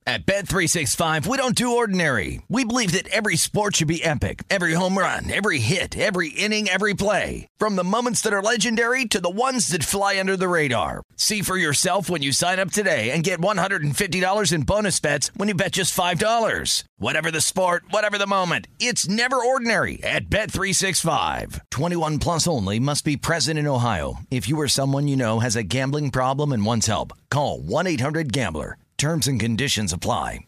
At Bet365, we don't do ordinary. We believe that every sport should be epic. Every home run, every hit, every inning, every play. From the moments that are legendary to the ones that fly under the radar. See for yourself when you sign up today and get $150 in bonus bets when you bet just $5. Whatever the sport, whatever the moment, it's never ordinary at Bet365. 21 plus only. Must be present in Ohio. If you or someone you know has a gambling problem and wants help, call 1-800-GAMBLER. Terms and conditions apply.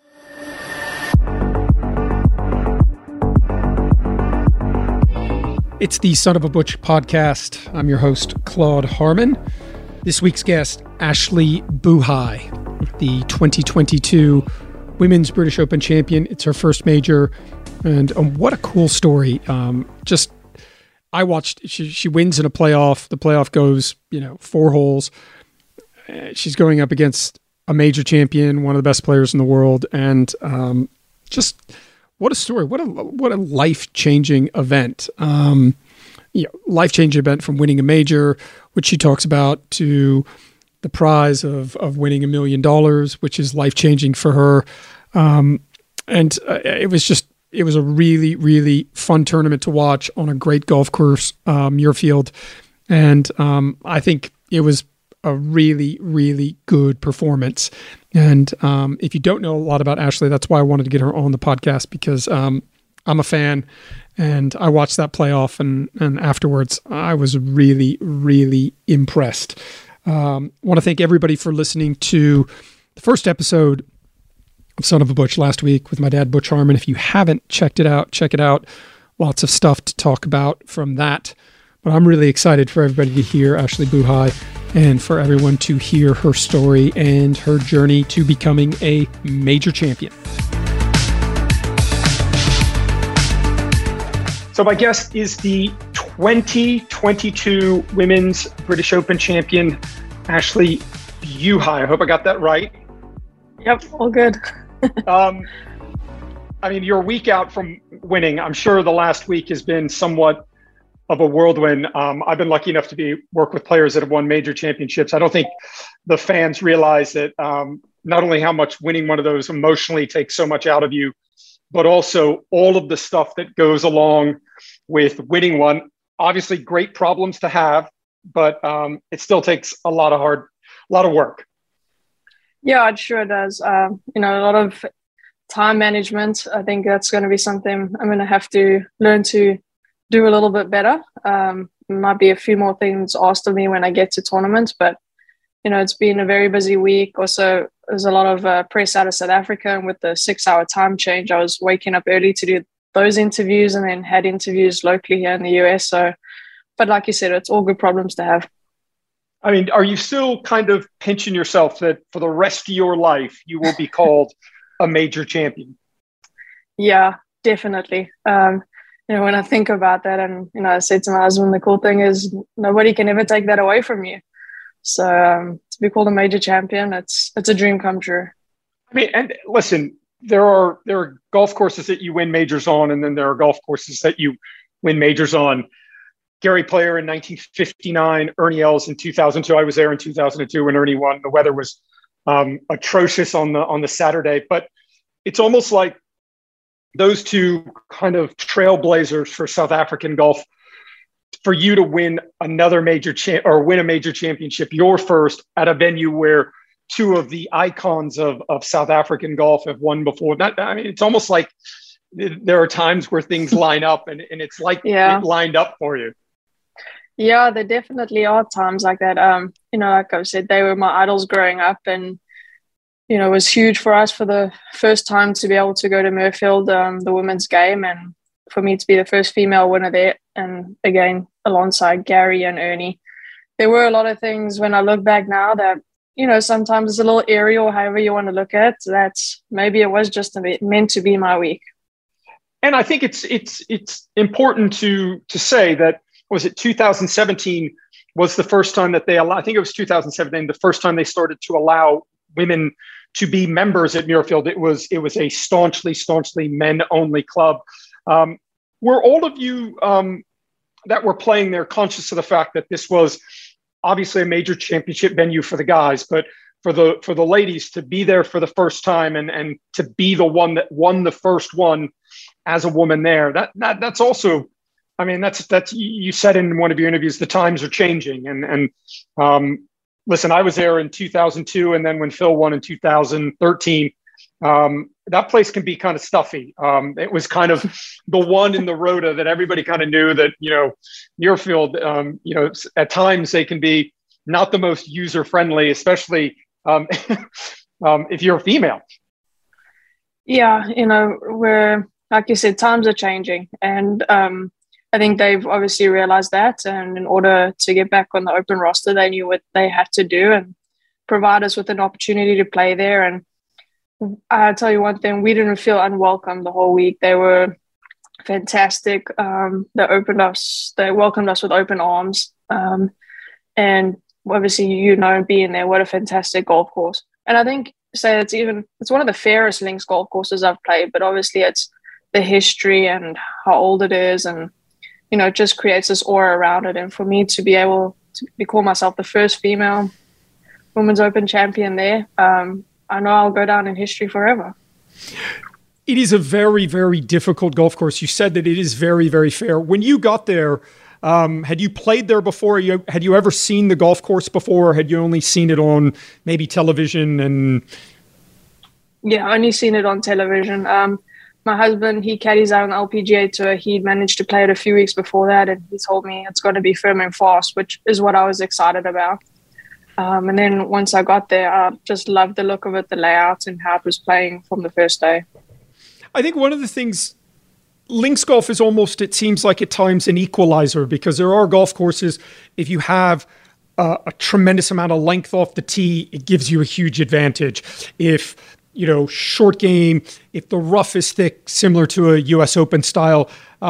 It's the Son of a Butch podcast. I'm your host, Claude Harmon. This week's guest, Ashleigh Buhai, the 2022 Women's British Open champion. It's her first major, and what a cool story. I watched, she wins in a playoff. The playoff goes, 4 holes. She's going up against a major champion, one of the best players in the world, and just what a story! What a life-changing event! Life-changing event from winning a major, which she talks about, to the prize of winning $1 million, which is life-changing for her. It was a really, really fun tournament to watch on a great golf course, Muirfield, and I think it was a really, really good performance. And if you don't know a lot about Ashleigh, that's why I wanted to get her on the podcast, because I'm a fan and I watched that playoff, and afterwards I was really, really impressed. Want to thank everybody for listening to the first episode of Son of a Butch last week with my dad, Butch Harmon. If you haven't checked it out, check it out. Lots of stuff to talk about from that. But I'm really excited for everybody to hear Ashleigh Buhai and for everyone to hear her story and her journey to becoming a major champion. So my guest is the 2022 Women's British Open champion, Ashleigh Buhai. I hope I got that right. Yep, all good. You're a week out from winning. I'm sure the last week has been somewhat of a whirlwind. I've been lucky enough to work with players that have won major championships. I don't think the fans realize that not only how much winning one of those emotionally takes so much out of you, but also all of the stuff that goes along with winning one. Obviously, great problems to have, but it still takes a lot of work. Yeah, it sure does. A lot of time management. I think that's going to be something I'm going to have to learn to do a little bit better. Might be a few more things asked of me when I get to tournaments, but it's been a very busy week. Also, there's a lot of press out of South Africa, and with the 6-hour time change, I was waking up early to do those interviews, and then had interviews locally here in the US. So, but like you said, it's all good problems to have. Are you still kind of pinching yourself that for the rest of your life you will be called a major champion? Yeah, definitely. When I think about that, and, I said to my husband, the cool thing is nobody can ever take that away from you. So to be called a major champion, it's a dream come true. And listen, there are golf courses that you win majors on, and then there are golf courses that you win majors on. Gary Player in 1959, Ernie Els in 2002. I was there in 2002 when Ernie won. The weather was atrocious on the Saturday, but it's almost like those two kind of trailblazers for South African golf, for you to win another major win a major championship, your first, at a venue where two of the icons of South African golf have won before. It's almost like there are times where things line up, and it's like it lined up for you. Yeah, there definitely are times like that. Like I said, they were my idols growing up, and it was huge for us for the first time to be able to go to Muirfield, the women's game, and for me to be the first female winner there. And again, alongside Gary and Ernie, there were a lot of things when I look back now that, sometimes it's a little eerie, or however you want to look at it, that maybe it was just meant to be my week. And I think it's important to say that, was it 2017 was the first time that I think it was 2017, the first time they started to allow women to be members at Muirfield. It was a staunchly men-only club. Were all of you that were playing there conscious of the fact that this was obviously a major championship venue for the guys, but for the ladies to be there for the first time and to be the one that won the first one as a woman there. That's also, I mean, that's you said in one of your interviews, the times are changing. Listen, I was there in 2002, and then when Phil won in 2013, that place can be kind of stuffy. It was kind of the one in the rota that everybody kind of knew that, Muirfield, at times they can be not the most user friendly, especially if you're a female. Yeah, we're, like you said, times are changing, and I think they've obviously realized that, and in order to get back on the open roster, they knew what they had to do and provide us with an opportunity to play there. And I'll tell you one thing, we didn't feel unwelcome the whole week. They were fantastic. They welcomed us with open arms. And obviously, being there, what a fantastic golf course. And I think, it's one of the fairest links golf courses I've played, but obviously it's the history and how old it is, and it just creates this aura around it. And for me to be able to call myself the first female Women's Open champion there, I know I'll go down in history forever. It is a very, very difficult golf course. You said that it is very, very fair. When you got there, had you played there before? Had you ever seen the golf course before? Or had you only seen it on maybe television? Yeah, only seen it on television. My husband, he caddies out on the LPGA Tour. He'd managed to play it a few weeks before that, and he told me it's going to be firm and fast, which is what I was excited about. And then once I got there, I just loved the look of it, the layout, and how it was playing from the first day. I think one of the things, links golf is almost, it seems like at times, an equalizer, because there are golf courses, if you have a tremendous amount of length off the tee, it gives you a huge advantage. If short game, if the rough is thick, similar to a US Open style,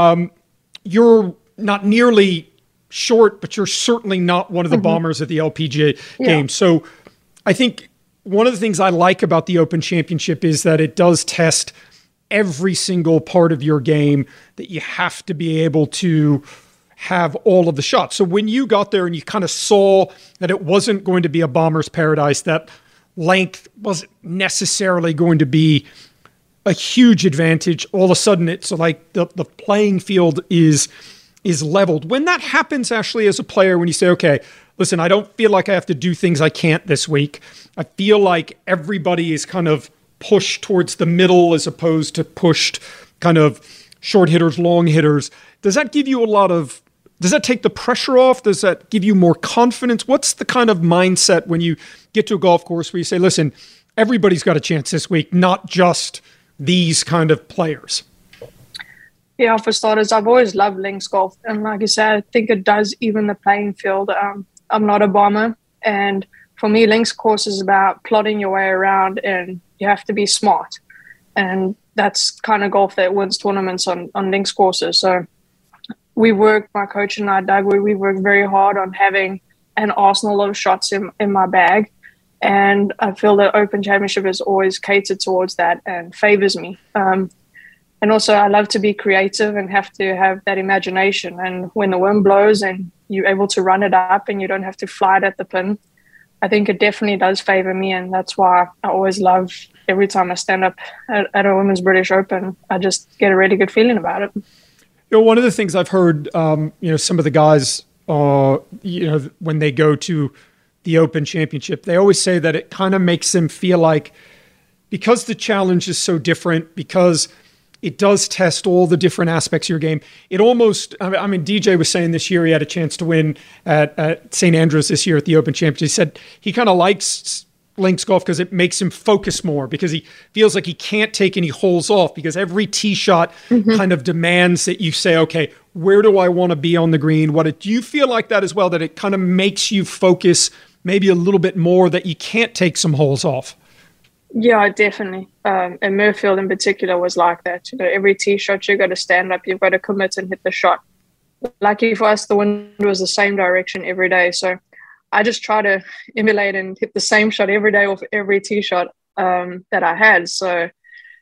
you're not nearly short, but you're certainly not one of the bombers at the LPGA game. So I think one of the things I like about the Open Championship is that it does test every single part of your game, that you have to be able to have all of the shots. So when you got there and you kind of saw that it wasn't going to be a bomber's paradise, that length wasn't necessarily going to be a huge advantage, all of a sudden it's like the playing field is leveled. When that happens, Ashley, as a player, when you say, okay, listen, I don't feel like I have to do things I can't this week. I feel like everybody is kind of pushed towards the middle as opposed to pushed kind of short hitters, long hitters. Does that give you does that take the pressure off? Does that give you more confidence? What's the kind of mindset when you get to a golf course where you say, listen, everybody's got a chance this week, not just these kind of players? Yeah, for starters, I've always loved links golf. And like you said, I think it does even the playing field. I'm not a bomber. And for me, links course is about plotting your way around, and you have to be smart. And that's kind of golf that wins tournaments on links courses. So my coach and I, Doug, we worked very hard on having an arsenal of shots in my bag. And I feel that Open Championship is always catered towards that and favors me. And also I love to be creative and have to have that imagination. And when the wind blows and you're able to run it up and you don't have to fly it at the pin, I think it definitely does favor me. And that's why I always love, every time I stand up at a Women's British Open, I just get a really good feeling about it. One of the things I've heard, some of the guys, when they go to the Open Championship, they always say that it kind of makes them feel like, because the challenge is so different, because it does test all the different aspects of your game. It almost, DJ was saying this year he had a chance to win at St. Andrews this year at the Open Championship. He said he kind of likes links golf because it makes him focus more, because he feels like he can't take any holes off, because every tee shot kind of demands that you say, okay, where do I want to be on the green? Do you feel like that as well, that it kind of makes you focus maybe a little bit more, that you can't take some holes off? Yeah, definitely. And Muirfield in particular was like that. Every tee shot, you've got to stand up, you've got to commit and hit the shot. Lucky for us, the wind was the same direction every day. So I just try to emulate and hit the same shot every day off every tee shot that I had. So,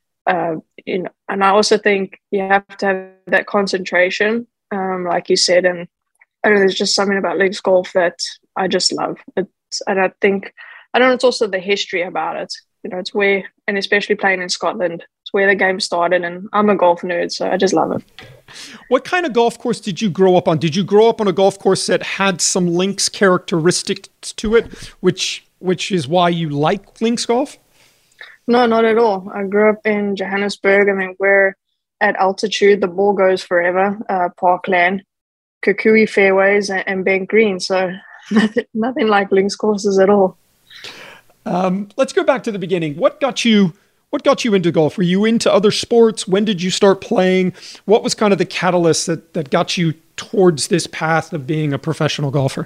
and I also think you have to have that concentration, like you said. And I don't know, there's just something about links golf that I just love. And I think I don't know, it's also the history about it. You know, it's where, and especially playing in Scotland, it's where the game started, and I'm a golf nerd, so I just love it. What kind of golf course did you grow up on? Did you grow up on a golf course that had some links characteristics to it, which is why you like links golf? No, not at all. I grew up in Johannesburg. I mean, we're at altitude, the ball goes forever, parkland, Kukui fairways, and bent green. So nothing like links courses at all. Let's go back to the beginning. What got you into golf? Were you into other sports? When did you start playing? What was kind of the catalyst that got you towards this path of being a professional golfer?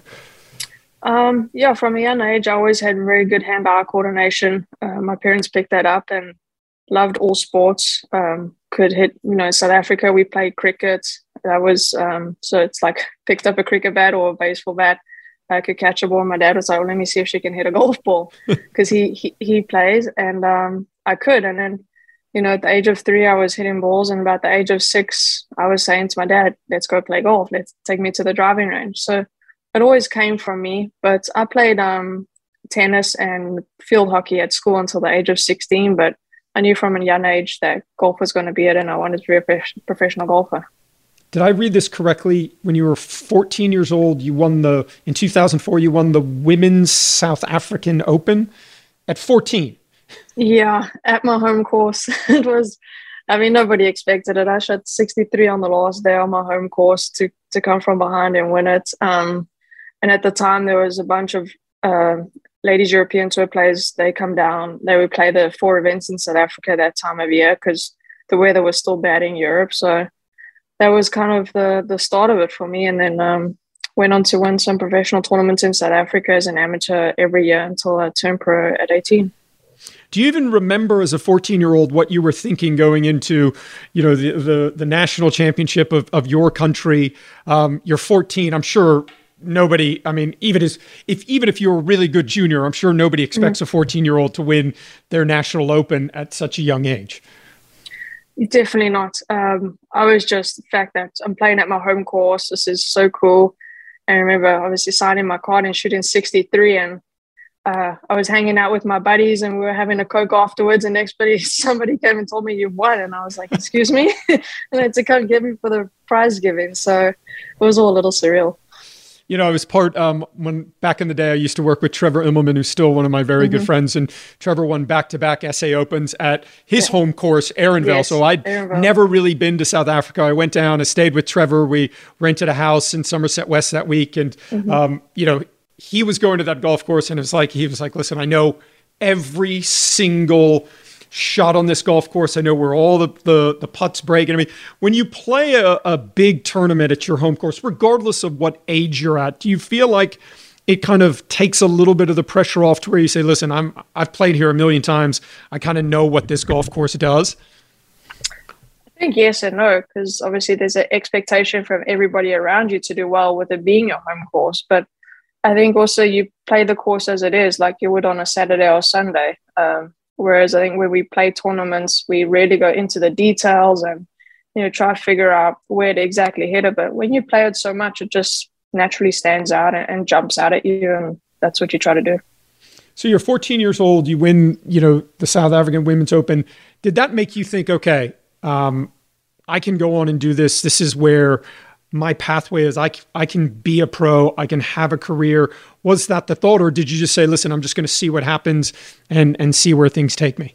Yeah, from a young age, I always had very good hand-eye coordination. My parents picked that up and loved all sports. Could hit, South Africa, we played cricket. That was, so it's like picked up a cricket bat or a baseball bat. I could catch a ball. My dad was like, well, let me see if she can hit a golf ball, because he plays, and I could. And then, at the age of 3, I was hitting balls, and about the age of 6, I was saying to my dad, let's go play golf. Let's take me to the driving range. So it always came from me, but I played tennis and field hockey at school until the age of 16, but I knew from a young age that golf was going to be it, and I wanted to be a professional golfer. Did I read this correctly? When you were 14 years old, in 2004, you won the Women's South African Open at 14. Yeah, at my home course. It was, nobody expected it. I shot 63 on the last day on my home course to come from behind and win it. And at the time, there was a bunch of ladies European Tour players. They come down. They would play the 4 events in South Africa that time of year because the weather was still bad in Europe. So that was kind of the start of it for me. And then went on to win some professional tournaments in South Africa as an amateur every year until I turned pro at 18. Do you even remember as a 14-year-old what you were thinking going into, the national championship of your country? You're 14. I'm sure nobody, even if you're a really good junior, I'm sure nobody expects a 14-year-old to win their national open at such a young age. Definitely not. I was just the fact that I'm playing at my home course. This is so cool. And I remember obviously signing my card and shooting 63, and I was hanging out with my buddies and we were having a Coke afterwards, and somebody came and told me you've won, and I was like, excuse me? And they had to come get me for the prize giving. So it was all a little surreal. I was part, when back in the day, I used to work with Trevor Immelman, who's still one of my very good friends. And Trevor won back-to-back SA Opens at his home course, Ehrenville. Yes, so I'd never really been to South Africa. I went down, I stayed with Trevor. We rented a house in Somerset West that week. And, he was going to that golf course, and he was like, listen, I know every single shot on this golf course. I know where all the putts break. And when you play a big tournament at your home course, regardless of what age you're at, do you feel like it kind of takes a little bit of the pressure off to where you say, listen, I've played here a million times. I kind of know what this golf course does? I think yes and no, because obviously there's an expectation from everybody around you to do well with it being your home course. But I think also you play the course as it is, like you would on a Saturday or Sunday. Whereas I think when we play tournaments, we really go into the details and, try to figure out where to exactly hit it. But when you play it so much, it just naturally stands out and jumps out at you. And that's what you try to do. So you're 14 years old, you win, the South African Women's Open. Did that make you think, okay, I can go on and do this. This is where my pathway is. I can be a pro. I can have a career. Was that the thought, or did you just say, listen, I'm just going to see what happens and see where things take me?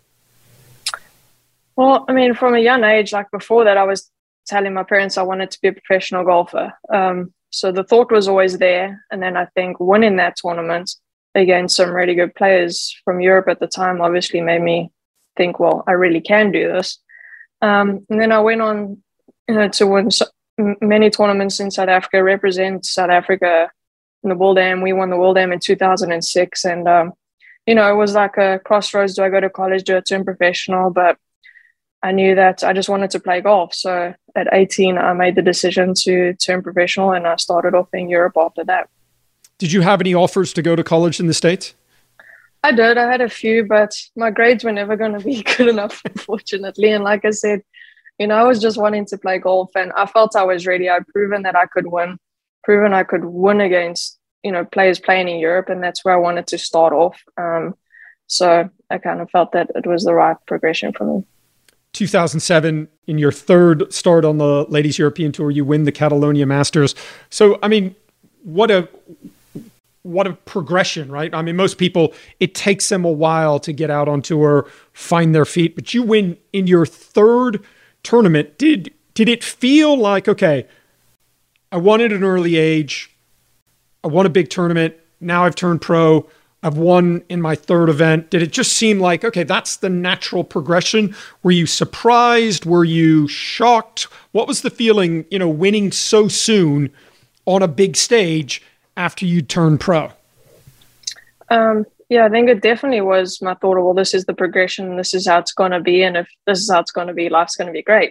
Well, from a young age, like before that, I was telling my parents I wanted to be a professional golfer. So the thought was always there. And then I think winning that tournament against some really good players from Europe at the time obviously made me think, well, I really can do this. And then I went on, to win many tournaments in South Africa, represent South Africa in the World Am. We won the World Am in 2006. And, it was like a crossroads. Do I go to college? Do I turn professional? But I knew that I just wanted to play golf. So at 18, I made the decision to turn professional, and I started off in Europe after that. Did you have any offers to go to college in the States? I did. I had a few, but my grades were never going to be good enough, unfortunately. And like I said, I was just wanting to play golf, and I felt I was ready. I'd proven that I could win against players playing in Europe, and that's where I wanted to start off. So I kind of felt that it was the right progression for me. 2007, in your third start on the Ladies European Tour, you win the Catalonia Masters. So, I mean, what a progression, right? I mean, most people, it takes them a while to get out on tour, find their feet, but you win in your third tournament. Did it feel like, okay, I won at an early age, I won a big tournament, now I've turned pro, I've won in my third event. Did it just seem like, okay, that's the natural progression? Were you surprised? Were you shocked? What was the feeling, winning so soon on a big stage after you turned pro? Yeah, I think it definitely was my thought of, well, this is the progression, this is how it's going to be. And if this is how it's going to be, life's going to be great.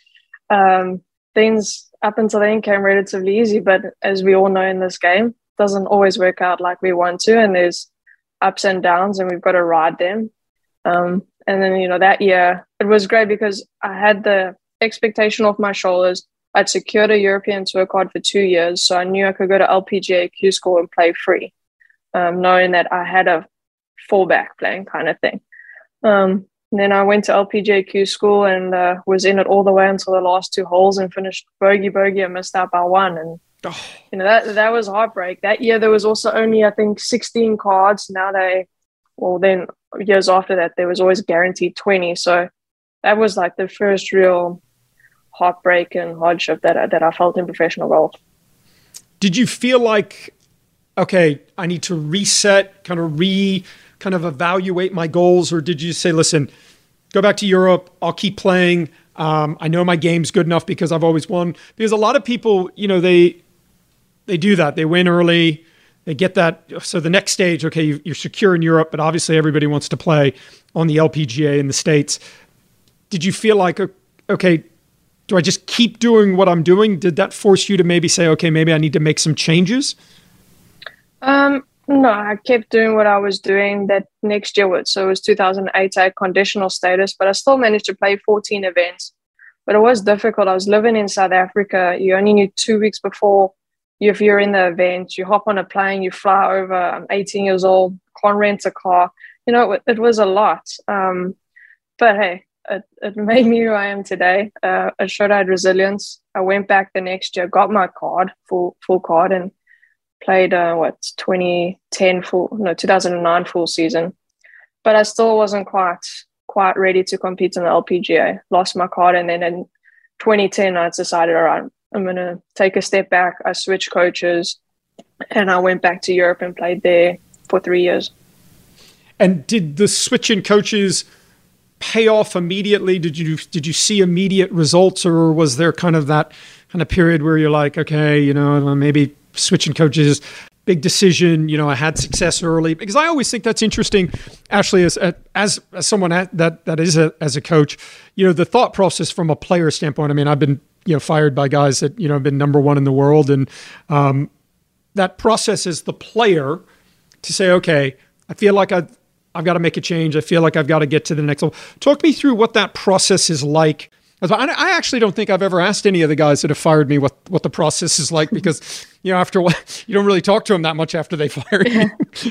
Things up until then came relatively easy, but as we all know in this game, it doesn't always work out like we want to. And there's ups and downs, and we've got to ride them. And then, that year, it was great because I had the expectation off my shoulders. I'd secured a European Tour card for 2 years, so I knew I could go to LPGA Q School and play free, knowing that I had a fallback plan kind of thing. Then I went to LPGA Q School and was in it all the way until the last 2 holes and finished bogey and missed out by 1. And that was heartbreak. That year there was also only, I think, 16 cards. Now then years after that, there was always guaranteed 20. So that was like the first real heartbreak and hardship that I felt in professional golf. Did you feel like, okay, I need to reset, kind of evaluate my goals? Or did you say, listen, go back to Europe, I'll keep playing. I know my game's good enough because I've always won. Because a lot of people, they do that. They win early. They get that. So the next stage, okay, you're secure in Europe, but obviously everybody wants to play on the LPGA in the States. Did you feel like, okay, do I just keep doing what I'm doing? Did that force you to maybe say, okay, maybe I need to make some changes? No, I kept doing what I was doing that next year. So it was 2008, I had conditional status, but I still managed to play 14 events. But it was difficult. I was living in South Africa. You only need 2 weeks before if you're in the event, you hop on a plane, you fly over. I'm 18 years old, can't rent a car. It was a lot. But hey, it made me who I am today. It showed I had resilience. I went back the next year, got my card, full card, and played 2009 full season. But I still wasn't quite ready to compete in the LPGA. Lost my card, and then in 2010, I decided, all right, I'm going to take a step back. I switched coaches, and I went back to Europe and played there for 3 years. And did the switch in coaches pay off immediately? Did you see immediate results, or was there kind of that kind of period where you're like, okay, maybe switching coaches, big decision, I had success early? Because I always think that's interesting, Ashley, as someone that is as a coach, the thought process from a player standpoint. I mean, I've been fired by guys that have been number one in the world, and that process is the player to say, okay, I feel like I've got to make a change. I feel like I've got to get to the next level. Talk me through what that process is like. I actually don't think I've ever asked any of the guys that have fired me what the process is like, because after a while, you don't really talk to them that much after they fire you.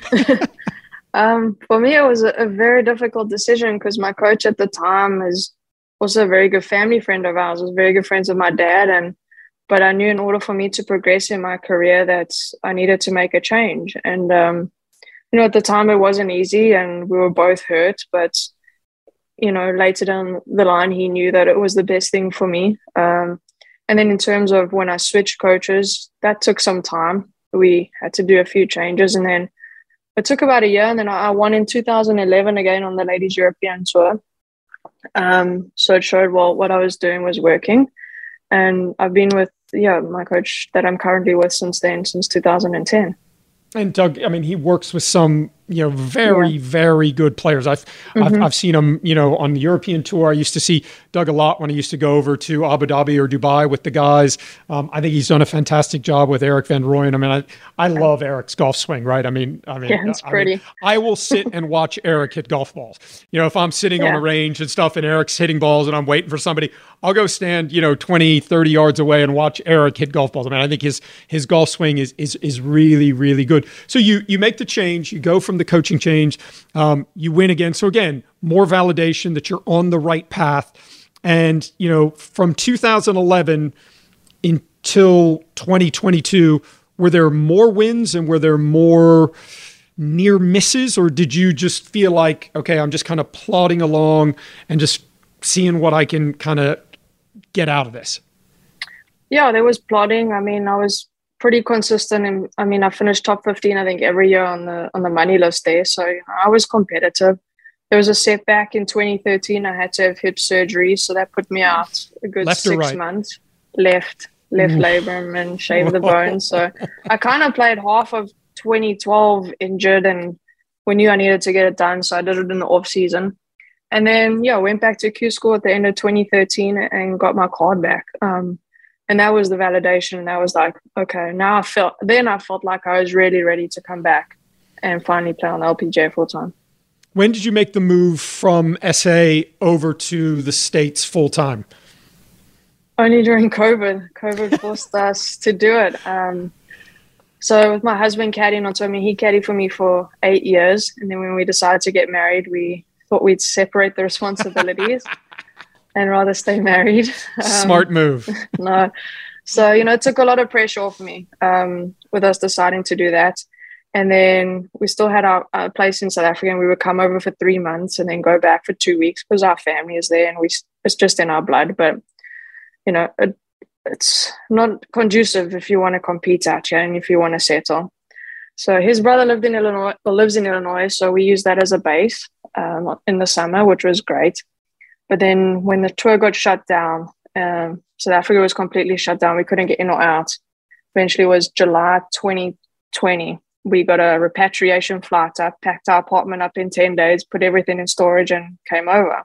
For me, it was a very difficult decision because my coach at the time is also a very good family friend of ours. Was very good friends with my dad, but I knew in order for me to progress in my career that I needed to make a change. And at the time it wasn't easy, and we were both hurt, but later down the line, he knew that it was the best thing for me. And then in terms of when I switched coaches, that took some time. We had to do a few changes, and then it took about a year. And then I won in 2011 again on the Ladies European Tour. So it showed, what I was doing was working. And I've been with, my coach that I'm currently with since 2010. And Doug, I mean, he works with some very good players. I've seen them, on the European tour. I used to see Doug a lot when I used to go over to Abu Dhabi or Dubai with the guys. I think he's done a fantastic job with Erik van Rooyen. I mean, I love Erik's golf swing, right? It's pretty. I will sit and watch Erik hit golf balls. If I'm sitting on a range and stuff and Erik's hitting balls and I'm waiting for somebody, I'll go stand, 20, 30 yards away and watch Erik hit golf balls. I mean, I think his golf swing is really, really good. So you make the change, you go from the coaching change, you win again. So again, more validation that you're on the right path. And, from 2011 until 2022, were there more wins and were there more near misses, or did you just feel like, okay, I'm just kind of plodding along and just seeing what I can kind of get out of this? Yeah, there was plodding. I mean, I was pretty consistent, and I finished top 15, I think, every year on the money list there. So I was competitive. There was a setback in 2013. I had to have hip surgery, so that put me out a good left 6 months. Left labrum and shaved the bone. So I kind of played half of 2012 injured, and we knew I needed to get it done, so I did it in the off season. And then went back to Q School at the end of 2013 and got my card back. And that was the validation. And that was like, okay, now I felt like I was really ready to come back and finally play on the LPGA full time. When did you make the move from SA over to the States full time? Only during COVID. COVID forced us to do it. So with my husband caddying on tour, he caddied for me for 8 years. And then when we decided to get married, we thought we'd separate the responsibilities and rather stay married. Smart move. No. So, it took a lot of pressure off me with us deciding to do that. And then we still had our place in South Africa, and we would come over for 3 months and then go back for 2 weeks because our family is there and it's just in our blood. But, it's not conducive if you want to compete out here and if you want to settle. So his brother lives in Illinois, so we used that as a base in the summer, which was great. But then when the tour got shut down, South Africa was completely shut down. We couldn't get in or out. Eventually it was July 2020. We got a repatriation flight up, packed our apartment up in 10 days, put everything in storage and came over.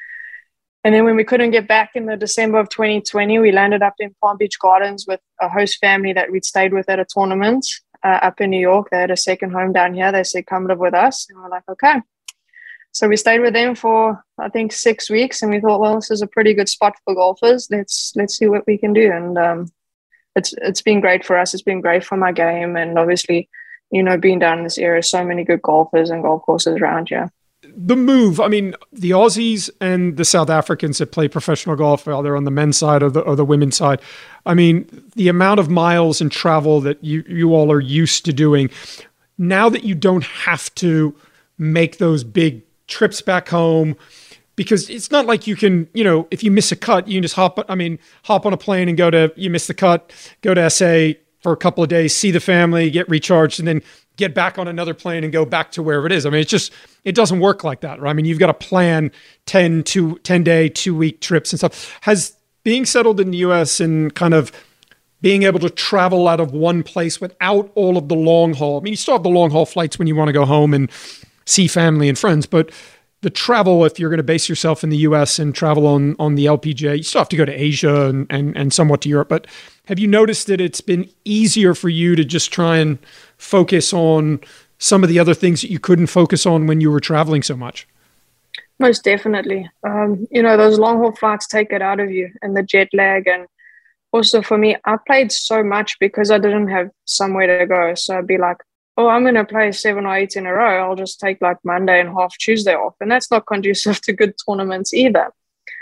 And then when we couldn't get back in the December of 2020, we landed up in Palm Beach Gardens with a host family that we'd stayed with at a tournament up in New York. They had a second home down here. They said, come live with us. And we're like, okay. So we stayed with them for, I think, 6 weeks. And we thought, well, this is a pretty good spot for golfers. Let's see what we can do. And it's been great for us. It's been great for my game. And obviously, being down in this area, so many good golfers and golf courses around here. The move, the Aussies and the South Africans that play professional golf, either on the men's side or the women's side, the amount of miles and travel that you all are used to doing, now that you don't have to make those big trips back home, because it's not like you can, if you miss a cut, you can just hop on a plane and you miss the cut, go to SA for a couple of days, see the family, get recharged, and then get back on another plane and go back to wherever it is. It doesn't work like that, right? You've got to plan 10-day, 2-week trips and stuff. Has being settled in the US and kind of being able to travel out of one place without all of the long haul, you still have the long haul flights when you want to go home and see family and friends, but the travel, if you're going to base yourself in the US and travel on the LPGA, you still have to go to Asia and somewhat to Europe. But have you noticed that it's been easier for you to just try and focus on some of the other things that you couldn't focus on when you were traveling so much? Most definitely. Those long haul flights take it out of you, and the jet lag. And also for me, I played so much because I didn't have somewhere to go. So I'd be like, oh, I'm going to play 7 or 8 in a row. I'll just take like Monday and half Tuesday off. And that's not conducive to good tournaments either.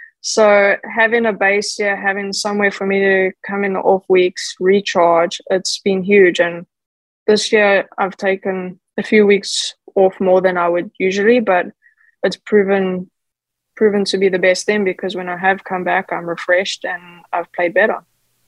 So having a base here, having somewhere for me to come in the off weeks, recharge, it's been huge. And this year I've taken a few weeks off more than I would usually, but it's proven to be the best thing, because when I have come back, I'm refreshed and I've played better.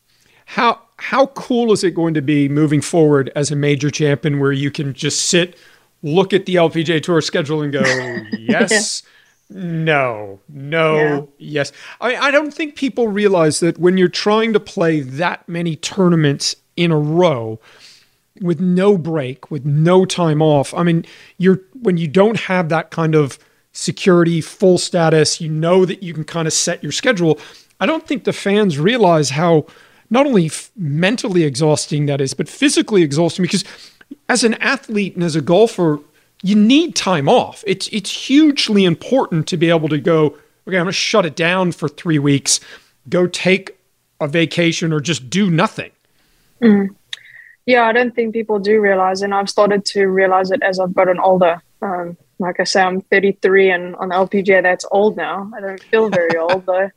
How cool is it going to be moving forward as a major champion, where you can just sit, look at the LPGA Tour schedule and go, yes, no, yes. I don't think people realize that when you're trying to play that many tournaments in a row, with no break, with no time off. I mean, when you don't have that kind of security, full status, you know that you can kind of set your schedule. I don't think the fans realize how not only mentally exhausting that is, but physically exhausting, because as an athlete and as a golfer, you need time off. It's hugely important to be able to go, okay, I'm going to shut it down for 3 weeks, go take a vacation or just do nothing. Mm. Yeah, I don't think people do realize, and I've started to realize it as I've gotten older. Like I say, I'm 33, and on the LPGA, that's old now. I don't feel very old though.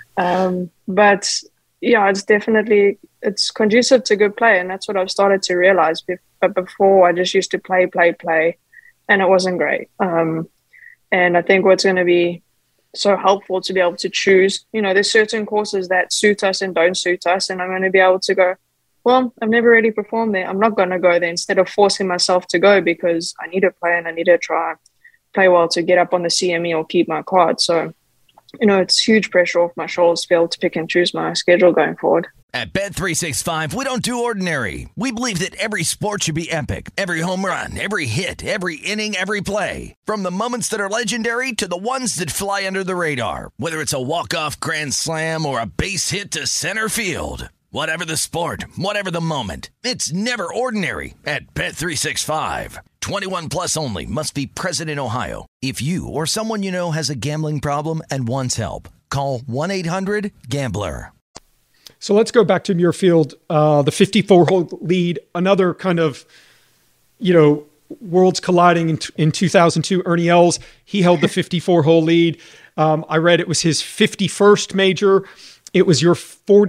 But yeah, it's conducive to good play, and that's what I've started to realize. But before, I just used to play, and it wasn't great. And I think what's going to be so helpful to be able to choose, there's certain courses that suit us and don't suit us, and I'm going to be able to go, well, I've never really performed there. I'm not going to go there, instead of forcing myself to go because I need to play and I need to play well to get up on the CME or keep my card. So, it's huge pressure off my shoulders to be able to pick and choose my schedule going forward. At Bet365, we don't do ordinary. We believe that every sport should be epic. Every home run, every hit, every inning, every play. From the moments that are legendary to the ones that fly under the radar. Whether it's a walk-off grand slam or a base hit to center field. Whatever the sport, whatever the moment, it's never ordinary at Bet365. 21 plus only. Must be present in Ohio. If you or someone you know has a gambling problem and wants help, call 1-800-GAMBLER. So let's go back to Muirfield, the 54-hole lead, another kind of, worlds colliding in 2002. Ernie Els, he held the 54-hole lead. I read it was his 51st major. It was your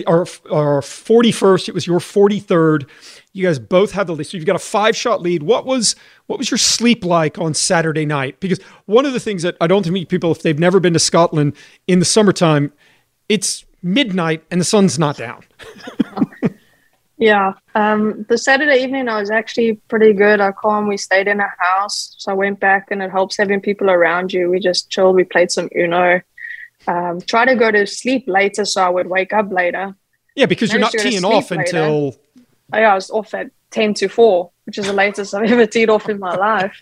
41st. It was your 43rd. You guys both had the lead. So you've got a 5-shot lead. What was your sleep like on Saturday night? Because one of the things that I don't think people, if they've never been to Scotland in the summertime, it's midnight and the sun's not down. Yeah. The Saturday evening, I was actually pretty good. We stayed in a house. So I went back, and it helps having people around you. We just chilled. We played some Uno. Try to go to sleep later so I would wake up later. Yeah, because you're not teeing off until... I was off at 10 to 4, which is the latest I've ever teed off in my life.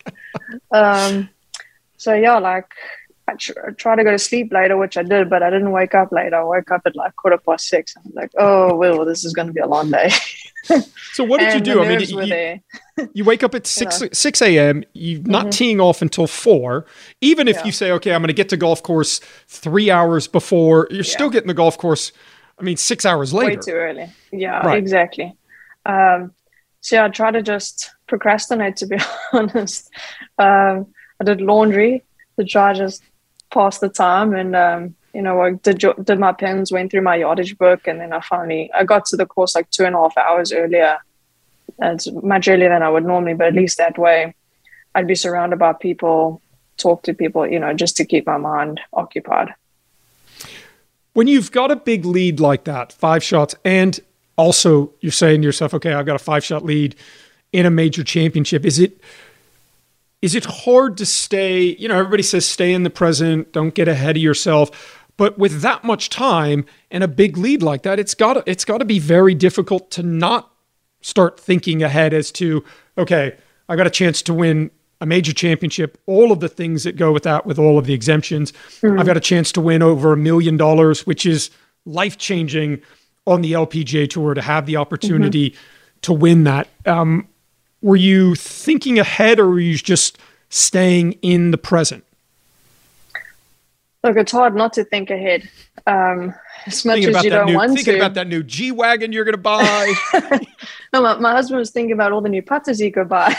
So yeah, I try to go to sleep later, which I did, but I didn't wake up later. I woke up at 6:15. I was like, oh, well, this is going to be a long day. So what did you do? I mean, you wake up at 6 a.m., you're not teeing off until 4. Even if you say, okay, I'm going to get to golf course 3 hours before, you're still getting the golf course, 6 hours later. Way too early. Yeah, right. Exactly. So I try to just procrastinate, to be honest. I did laundry to try just pass the time, and I did my pins, went through my yardage book, and then I got to the course 2.5 hours earlier. It's much earlier than I would normally, but at least that way I'd be surrounded by people, talk to people, just to keep my mind occupied. When you've got a big lead like that, 5 shots, and also you're saying to yourself, okay, I've got a 5-shot lead in a major championship, is it hard to stay, everybody says stay in the present, don't get ahead of yourself. But with that much time and a big lead like that, it's got to be very difficult to not start thinking ahead as to, okay, I got a chance to win a major championship, all of the things that go with that, with all of the exemptions. Mm-hmm. I've got a chance to win over $1 million, which is life-changing on the LPGA Tour, to have the opportunity to win that. Were you thinking ahead, or were you just staying in the present? Look, it's hard not to think ahead. As much as you don't want to. Thinking about that new G-Wagon you're going to buy. No, my husband was thinking about all the new putters he could buy.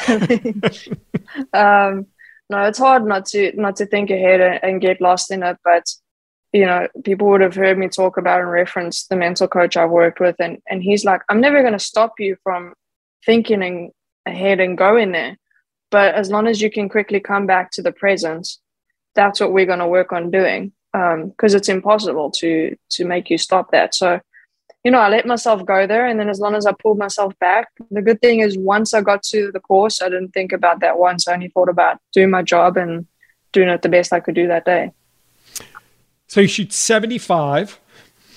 No, it's hard not to think ahead and get lost in it. But, people would have heard me talk about and reference the mental coach I've worked with. And he's like, I'm never going to stop you from thinking ahead and going there. But as long as you can quickly come back to the present, that's what we're going to work on doing. Because it's impossible to make you stop that. So, I let myself go there, and then as long as I pulled myself back, the good thing is once I got to the course, I didn't think about that once. I only thought about doing my job and doing it the best I could do that day. So you shoot 75.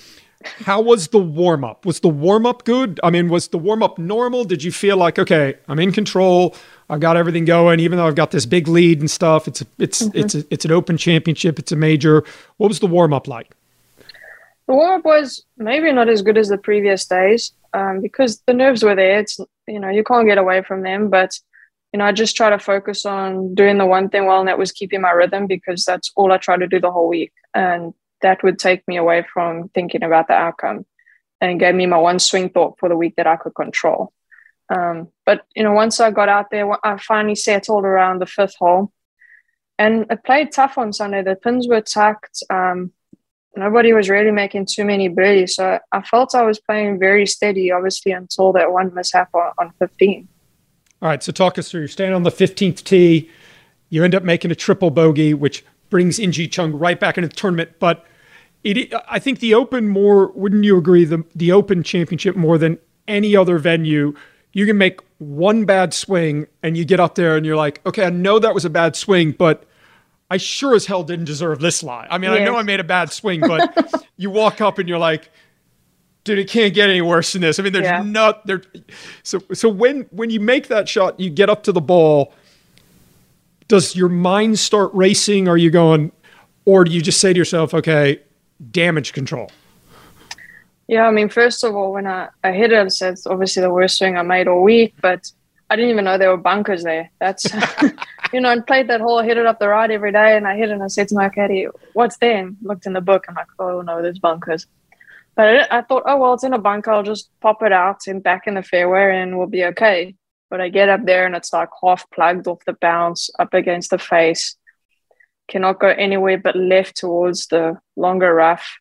How was the warm-up? Was the warm-up good? I mean, was the warm-up normal? Did you feel like, okay, I'm in control, I've got everything going, even though I've got this big lead and stuff, it's an open championship, it's a major. What was the warm-up like? The warm-up was maybe not as good as the previous days, because the nerves were there. It's, you can't get away from them, but I just try to focus on doing the one thing well, and that was keeping my rhythm, because that's all I try to do the whole week. And that would take me away from thinking about the outcome, and gave me my one swing thought for the week that I could control. But once I got out there, I finally settled around the fifth hole, and it played tough on Sunday. The pins were tucked. Nobody was really making too many birdies. So I felt I was playing very steady, obviously, until that one mishap on 15. All right, so talk us through. You're standing on the 15th tee. You end up making a triple bogey, which brings In-Gee Chung right back into the tournament. But I think the Open more, wouldn't you agree, the Open Championship more than any other venue, you can make one bad swing and you get up there and you're like, okay, I know that was a bad swing, but I sure as hell didn't deserve this lie. I mean, yes. I know I made a bad swing, but you walk up and you're like, dude, it can't get any worse than this. I mean, there's not there. So when you make that shot, you get up to the ball. Does your mind start racing? Are you going, or do you just say to yourself, okay, damage control? Yeah, I mean, first of all, when I hit it, it's obviously the worst swing I made all week, but I didn't even know there were bunkers there. That's, I played that hole, hit it up the right every day, and I hit it and I said to my caddy, what's there? And looked in the book. I'm like, oh, no, there's bunkers. But I thought, oh, well, it's in a bunker. I'll just pop it out and back in the fairway and we'll be okay. But I get up there and it's like half plugged off the bounce, up against the face. Cannot go anywhere but left towards the longer rough.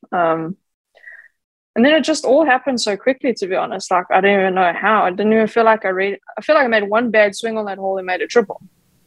And then it just all happened so quickly, to be honest. Like, I didn't even know how. I didn't even feel like I feel like I made one bad swing on that hole and made a triple.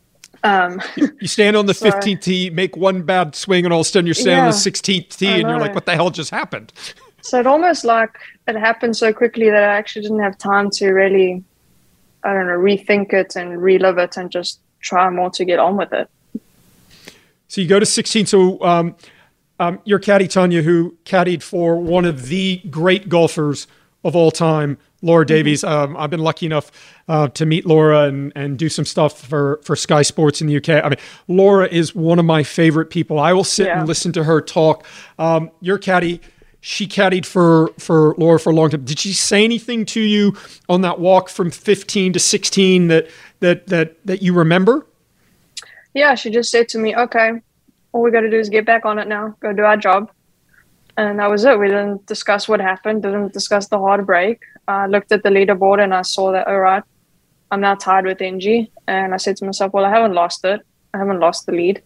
You stand on the 15th tee, make one bad swing, and all of a sudden you're standing on the 16th tee, and you're like, what the hell just happened? So it almost like it happened so quickly that I actually didn't have time to really, rethink it and relive it and just try more to get on with it. So you go to 16. So your caddy, Tanya, who caddied for one of the great golfers of all time, Laura Davies. I've been lucky enough to meet Laura and do some stuff for Sky Sports in the UK. I mean, Laura is one of my favorite people. I will sit and listen to her talk. Your caddy, she caddied for Laura for a long time. Did she say anything to you on that walk from 15 to 16 that you remember? Yeah, she just said to me, okay, all we got to do is get back on it now, go do our job. And that was it. We didn't discuss what happened, didn't discuss the hard break. I looked at the leaderboard and I saw that, all right, I'm now tied with In-Gee. And I said to myself, well, I haven't lost it. I haven't lost the lead.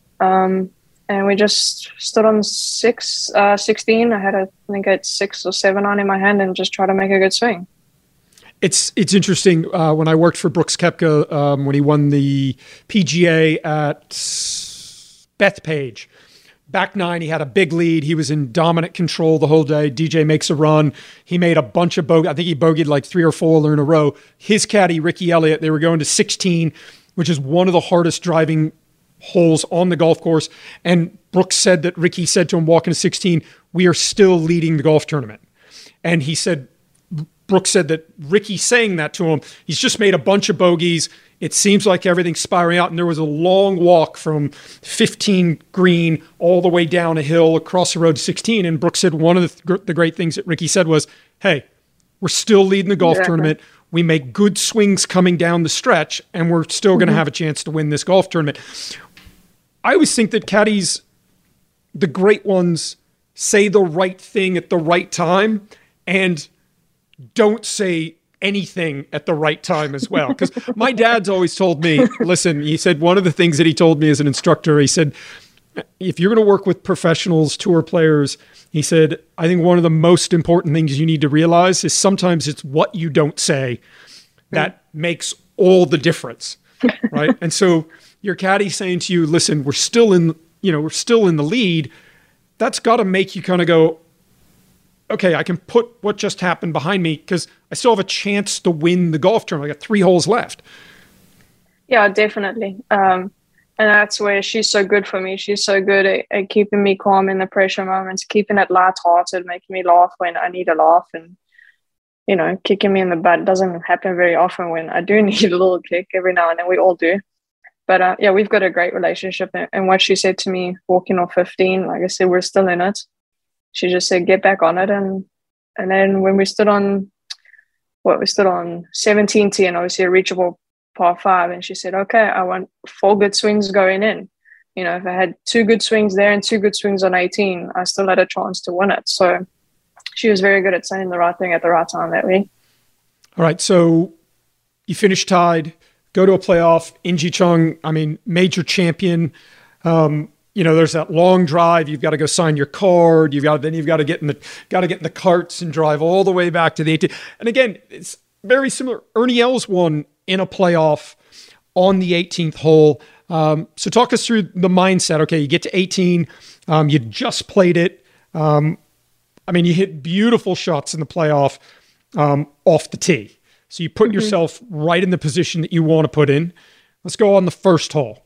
And we just stood on 16. I think I had 6 or 7 on in my hand and just try to make a good swing. It's interesting. When I worked for Brooks Koepka, when he won the PGA at Bethpage, back 9, he had a big lead. He was in dominant control the whole day. DJ makes a run. He made a bunch of bogey. I think he bogeyed like 3 or 4 in a row. His caddy, Ricky Elliott, they were going to 16, which is one of the hardest driving holes on the golf course. And Brooks said that Ricky said to him walking to 16, we are still leading the golf tournament. And he said, Brooks said that Ricky saying that to him, he's just made a bunch of bogeys. It seems like everything's spiraling out. And there was a long walk from 15 green all the way down a hill across the road to 16. And Brooks said one of the great things that Ricky said was, hey, we're still leading the golf tournament. We make good swings coming down the stretch, and we're still going to have a chance to win this golf tournament. I always think that caddies, the great ones, say the right thing at the right time and don't say anything at the right time as well. Because my dad's always told me, listen, he said one of the things that he told me as an instructor, he said, if you're going to work with professionals, tour players, he said, I think one of the most important things you need to realize is sometimes it's what you don't say that makes all the difference, right? And so your caddy saying to you, listen, we're still in the lead. That's got to make you kind of go, okay, I can put what just happened behind me because I still have a chance to win the golf tournament. I got 3 holes left. Yeah, definitely. And that's where she's so good for me. She's so good at keeping me calm in the pressure moments, keeping it lighthearted, making me laugh when I need a laugh, and, you know, kicking me in the butt. It doesn't happen very often when I do need a little kick. Every now and then we all do. But yeah, we've got a great relationship. And what she said to me walking off 15, like I said, we're still in it. She just said, get back on it. And then when we stood on 17 tee and obviously a reachable par 5, and she said, okay, I want 4 good swings going in. You know, if I had 2 good swings there and 2 good swings on 18, I still had a chance to win it. So she was very good at saying the right thing at the right time that week. All right, so you finish tied, go to a playoff. In-Gee Chang, I mean, major champion. You know, there's that long drive. You've got to go sign your card. You've got to get in the carts and drive all the way back to the 18th. And again, it's very similar. Ernie Els won in a playoff on the 18th hole. So talk us through the mindset. Okay, you get to 18. You just played it. I mean, you hit beautiful shots in the playoff off the tee. So you put yourself right in the position that you want to put in. Let's go on the first hole.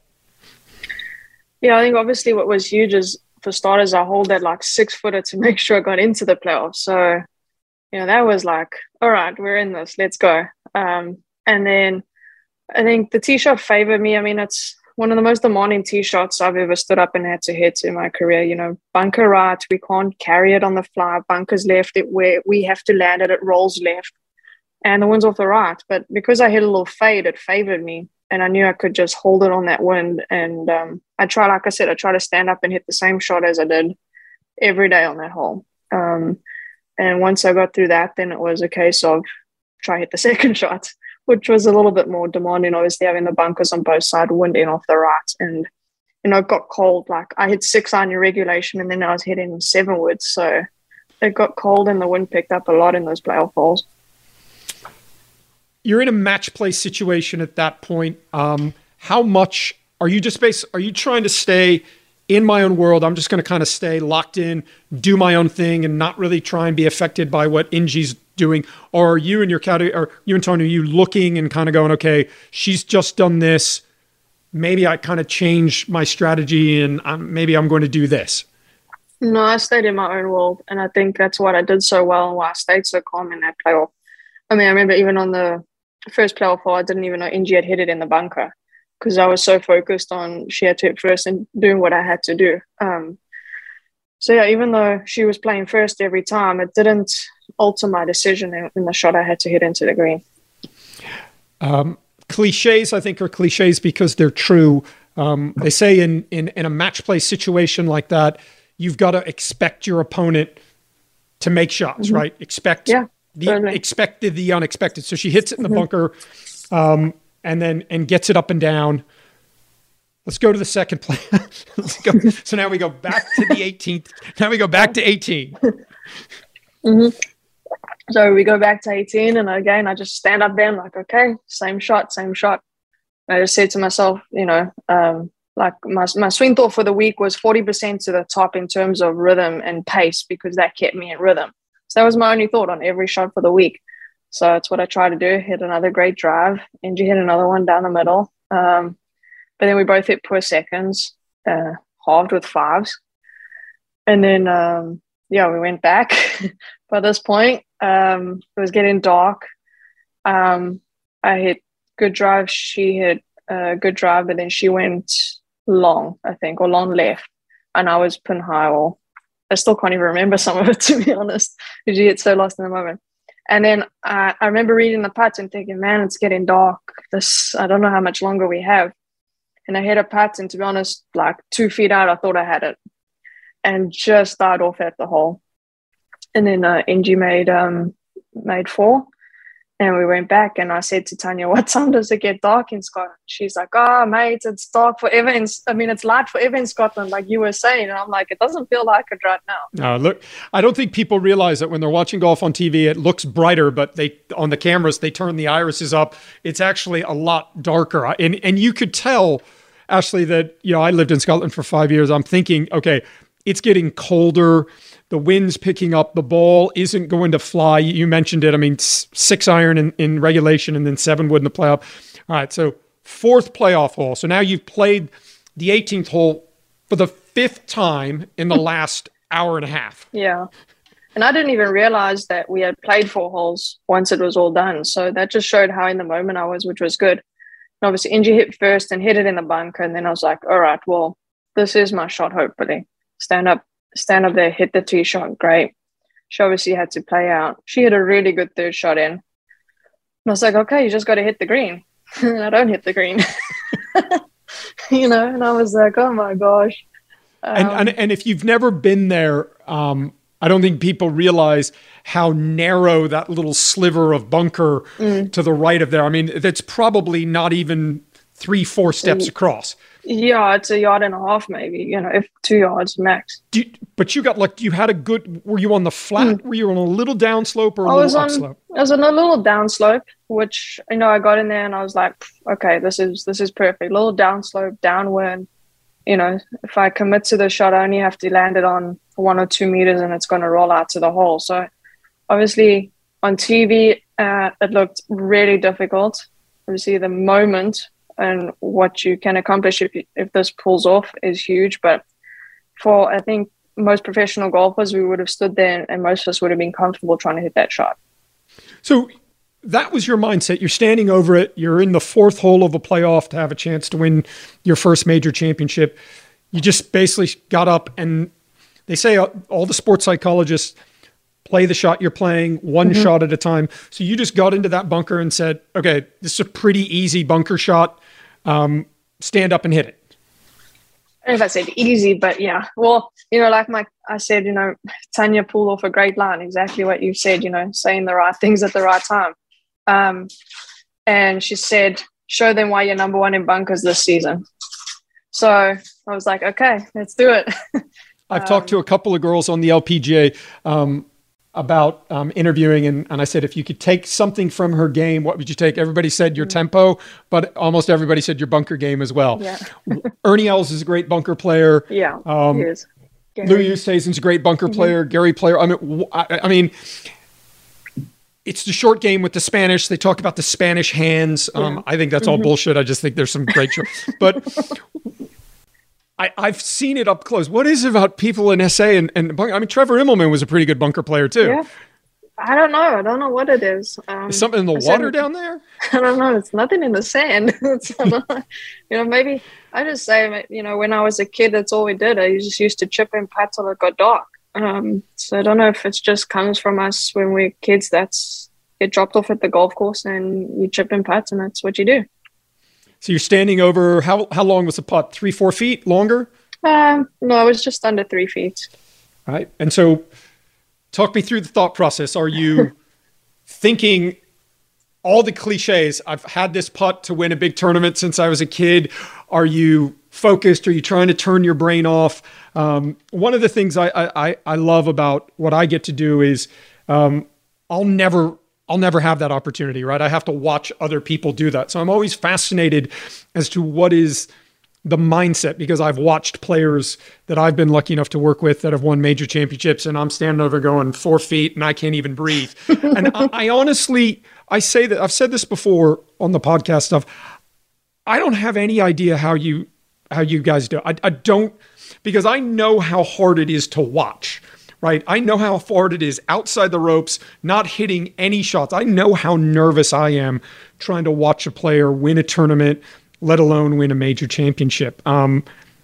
Yeah, I think obviously what was huge is, for starters, I hold that like 6-footer to make sure I got into the playoffs. So, you know, that was like, all right, we're in this, let's go. And then I think the tee shot favored me. I mean, it's one of the most demanding tee shots I've ever stood up and had to hit in my career. You know, bunker right, we can't carry it on the fly. Bunkers left, where we have to land it, it rolls left. And the wind's off the right. But because I hit a little fade, it favored me. And I knew I could just hold it on that wind. And I try to stand up and hit the same shot as I did every day on that hole. And once I got through that, then it was a case of try to hit the second shot, which was a little bit more demanding, obviously having the bunkers on both sides, wind in off the right. And, you know, it got cold. Like I hit 6-iron in regulation and then I was hitting 7 wood. So it got cold and the wind picked up a lot in those playoff holes. You're in a match play situation at that point. How much are you trying to stay in my own world? I'm just going to kind of stay locked in, do my own thing, and not really try and be affected by what In-Gee's doing? Or are you and your caddy, or you and Tony, are you looking and kind of going, okay, she's just done this. Maybe I kind of change my strategy and maybe I'm going to do this. No, I stayed in my own world. And I think that's what I did so well and why I stayed so calm in that playoff. I mean, I remember even on the first playoff hole, I didn't even know In-Gee had hit it in the bunker because I was so focused on she had to hit first and doing what I had to do. So yeah, even though she was playing first every time, it didn't alter my decision in the shot I had to hit into the green. Cliches, I think, are cliches because they're true. They say in a match play situation like that, you've got to expect your opponent to make shots, right? Expect the unexpected. So she hits it in the bunker, and gets it up and down. Let's go to the second play. So now we go back to the 18th. Now we go back to 18. So we go back to 18, and again, I just stand up there and like, okay, same shot. And I just said to myself, you know, like my swing thought for the week was 40% to the top in terms of rhythm and pace, because that kept me in rhythm. So that was my only thought on every shot for the week. So that's what I try to do, hit another great drive. And you hit another one down the middle. But then we both hit poor seconds, halved with 5s. And then, we went back. By this point, it was getting dark. I hit good drive. She hit a good drive, but then she went long, I think, or long left. And I was pin high. Or I still can't even remember some of it, to be honest, because you get so lost in the moment. And then I remember reading the putts and thinking, man, it's getting dark. I don't know how much longer we have. And I hit a putt, and to be honest, like 2 feet out, I thought I had it, and just started off at the hole. And then In-Gee made 4, and we went back. And I said to Tanya, "What time does it get dark in Scotland?" She's like, "Oh, mate, it's dark forever. It's light forever in Scotland, like you were saying." And I'm like, "It doesn't feel like it right now." Look, I don't think people realize that when they're watching golf on TV, it looks brighter, but on the cameras they turn the irises up. It's actually a lot darker, and you could tell, Ashley, that, you know, I lived in Scotland for 5 years. I'm thinking, okay, it's getting colder. The wind's picking up. The ball isn't going to fly. You mentioned it. I mean, 6-iron in regulation and then 7 wood in the playoff. All right, so 4th playoff hole. So now you've played the 18th hole for the 5th time in the last hour and a half. Yeah. And I didn't even realize that we had played 4 holes once it was all done. So that just showed how in the moment I was, which was good. And obviously, Angie hit first and hit it in the bunker. And then I was like, all right, well, this is my shot, hopefully. Stand up there, hit the tee shot. Great. She obviously had to play out. She hit a really good 3rd shot in. And I was like, okay, you just got to hit the green. And I don't hit the green. And I was like, oh my gosh. And if you've never been there, I don't think people realize how narrow that little sliver of bunker to the right of there. I mean, that's probably not even 3-4 steps across. Yeah, it's 1.5 yards maybe, if 2 yards max. But you got like, you had a good, were you on the flat? Were you on a little downslope or a little upslope? I was on a little downslope, which, I got in there and I was like, okay, this is perfect. Little downslope, downwind. If I commit to the shot, I only have to land it on 1 or 2 meters and it's going to roll out to the hole. So obviously on TV, it looked really difficult. Obviously the moment and what you can accomplish if this pulls off is huge. But for, I think, most professional golfers, we would have stood there and most of us would have been comfortable trying to hit that shot. So that was your mindset. You're standing over it. You're in the 4th hole of a playoff to have a chance to win your first major championship. You just basically got up, and they say all the sports psychologists play the shot you're playing one shot at a time. So you just got into that bunker and said, okay, this is a pretty easy bunker shot. Stand up and hit it. I don't know if I said easy, but yeah. Well, like I said, Tanya pulled off a great line, exactly what you said, saying the right things at the right time. And she said, show them why you're number 1 in bunkers this season. So I was like, okay, let's do it. I've talked to a couple of girls on the LPGA about interviewing, and I said, if you could take something from her game, what would you take? Everybody said your tempo, but almost everybody said your bunker game as well. Yeah. Ernie Els is a great bunker player. Yeah, he is. Louis Oosthuizen's a great bunker player. Gary Player. I mean, it's the short game with the Spanish. They talk about the Spanish hands. I think that's all bullshit. I just think there's some great but I've seen it up close. What is it about people in SA and Trevor Immelman was a pretty good bunker player too. Yeah. I don't know. I don't know what it is. Is something in the water down there? I don't know. It's nothing in the sand. Maybe I just say, when I was a kid, that's all we did. I just used to chip and putt till it got dark. So I don't know if it just comes from us when we're kids. That's get dropped off at the golf course and you chip and putt, and that's what you do. So you're standing over, how long was the putt? 3-4 feet longer? No, it was just under 3 feet. All right. And so talk me through the thought process. Are you thinking all the cliches? I've had this putt to win a big tournament since I was a kid. Are you focused? Are you trying to turn your brain off? One of the things I love about what I get to do is I'll never have that opportunity, right? I have to watch other people do that. So I'm always fascinated as to what is the mindset, because I've watched players that I've been lucky enough to work with that have won major championships, and I'm standing over going 4 feet and I can't even breathe. And I honestly, I say that I've said this before on the podcast stuff. I don't have any idea how you guys do. I don't, because I know how hard it is to watch. Right. I know how hard it is outside the ropes, not hitting any shots. I know how nervous I am trying to watch a player win a tournament, let alone win a major championship. I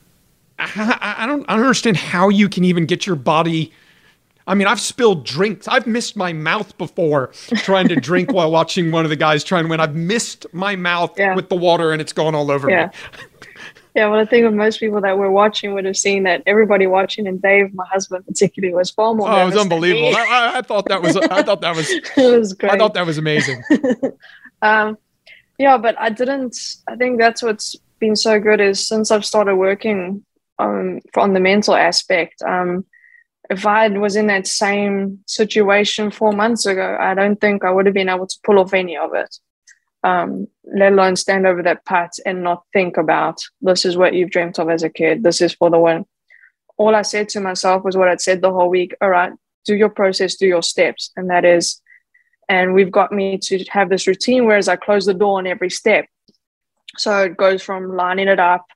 don't understand how you can even get your body. I mean, I've spilled drinks. I've missed my mouth before trying to drink while watching one of the guys try and win. I've missed my mouth with the water and it's gone all over me. Yeah, well, I think most people that were watching would have seen that everybody watching, and Dave, my husband particularly, was far more. Oh, it was unbelievable. I thought that was. It was great. I thought that was amazing. Yeah, but I didn't. I think that's what's been so good is since I've started working on the mental aspect. If I was in that same situation 4 months ago, I don't think I would have been able to pull off any of it. Let alone stand over that putt and not think about this is what you've dreamt of as a kid. This is for the win. All I said to myself was what I'd said the whole week. All right, do your process, do your steps. And that is, and we've got me to have this routine, whereas I close the door on every step. So it goes from lining it up,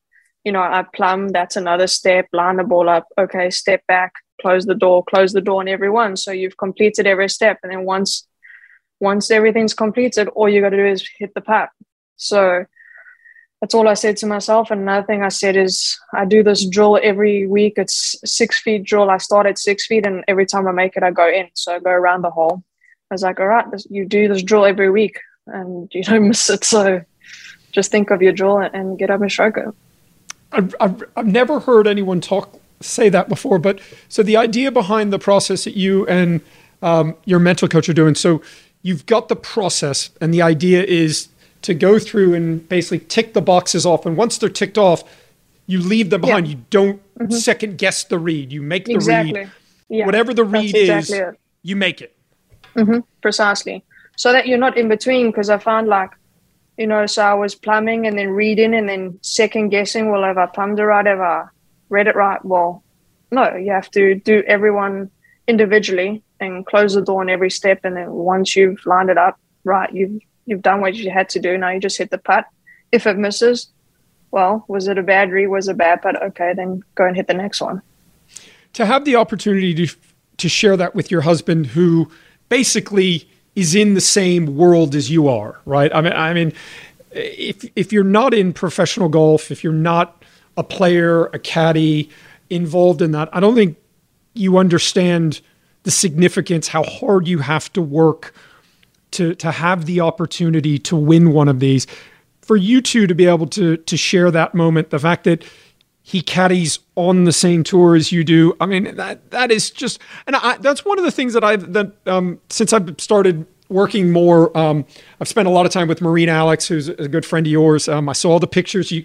I plumb, that's another step, line the ball up, okay, step back, close the door on every one. So you've completed every step. And then once everything's completed, all you got to do is hit the putt. So that's all I said to myself. And another thing I said is I do this drill every week. It's 6 feet drill. I start at 6 feet, and every time I make it, I go in. So I go around the hole. I was like, all right, you do this drill every week and you don't miss it. So just think of your drill and get up and stroke it. I've never heard anyone say that before, but so the idea behind the process that you and your mental coach are doing, so you've got the process and the idea is to go through and basically tick the boxes off. And once they're ticked off, you leave them behind. You don't second guess the read. You make the read. Yeah. Whatever the read is, you make it. Precisely. So that you're not in between, because I found so I was plumbing and then reading and then second guessing, well, have I plumbed it right? Have I read it right? Well, no, you have to do everyone individually and close the door on every step. And then once you've lined it up right, you've done what you had to do. Now you just hit the putt. If it misses, well, was it a bad read? Was it a bad putt? Okay, then go and hit the next one. To have the opportunity to share that with your husband, who basically is in the same world as you are, right? I mean, if you're not in professional golf, if you're not a player, a caddy involved in that, I don't think you understand the significance, how hard you have to work to have the opportunity to win one of these. For you two to be able to share that moment, the fact that he caddies on the same tour as you do. I mean, that is just, and that's one of the things that since I've started working more, I've spent a lot of time with Marina Alex, who's a good friend of yours. I saw all the pictures she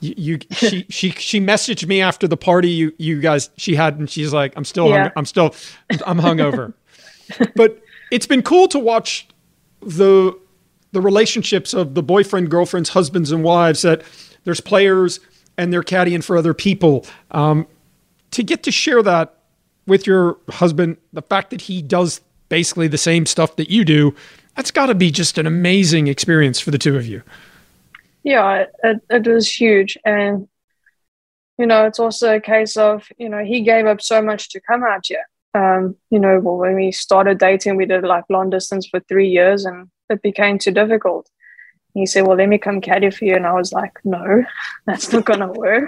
messaged me after the party you guys she had, and she's like, I'm hungover. But it's been cool to watch the relationships of the boyfriend, girlfriends, husbands, and wives, that there's players and they're caddying for other people. To get to share that with your husband, the fact that he does basically the same stuff that you do, that's got to be just an amazing experience for the two of you. Yeah, it was huge. And, it's also a case of, he gave up so much to come out here. When we started dating, we did long distance for 3 years and it became too difficult. He said, well, let me come caddy for you. And I was like, no, that's not going to work.